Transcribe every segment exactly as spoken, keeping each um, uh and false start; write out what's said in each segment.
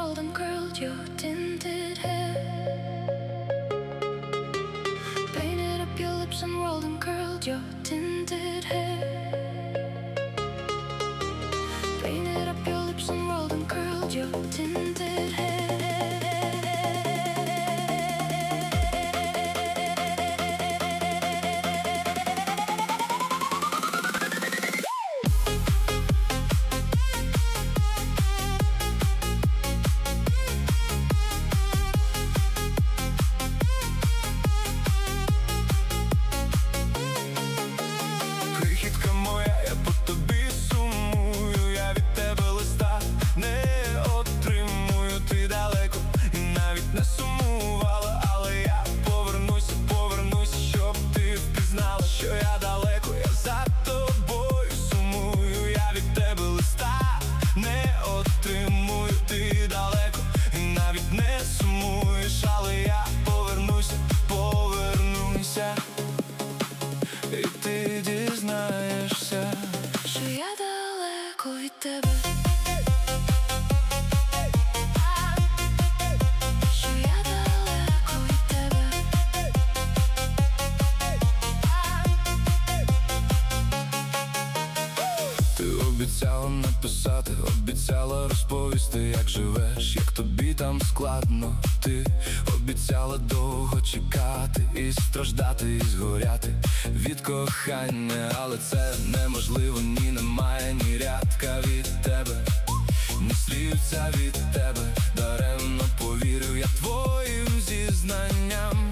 rolled and curled your tinted hair. Painted up your lips and rolled and curled your tinted hair. Painted up your lips and rolled and curled your tinted hair. І ти дізнаєшся, що я далеко від тебе. Що я далеко від тебе. ти обіцяла написати, обіцяла розповісти, як живеш, як тобі там складно. Ти обіцяла довго чекати і страждати, і згоряти від кохання. Але це неможливо, ні немає ні рядка від тебе, ні слівця від тебе. Даремно повірив я твоїм зізнанням.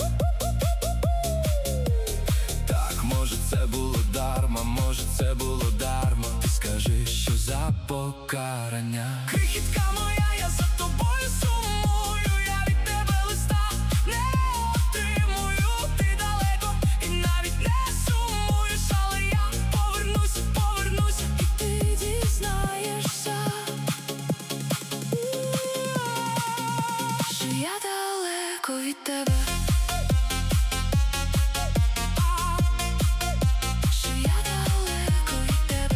Так, може це було дарма, може це було дарма. Ти скажи, що за покарання. Крихітка моя, я за тобою сумую. Я від тебе листа не отримую. Ти далеко і навіть не сумуєш. Але я повернусь, повернусь, І ти дізнаєшся, що я далеко від тебе. Що я далеко від тебе.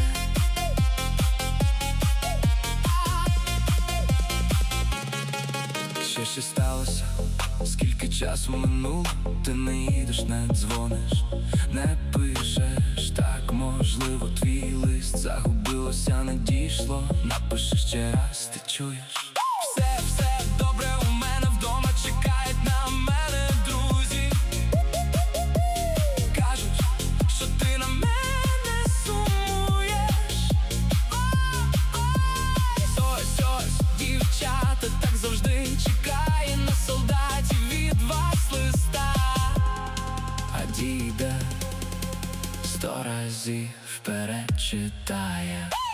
Що ще сталося? Скільки часу минуло? Ти не їдеш, не дзвониш, не пишеш. Так, можливо, твій лист загубилося, не дійшло. Напиши ще раз, ти чуєш? все, все добре у мене вдома. Чекають на мене друзі. Кажуть, що ти на мене сумуєш. Ось, ось, дівчата так завжди чекає на солдатів від вас листа. А діда сто разів вперед читає.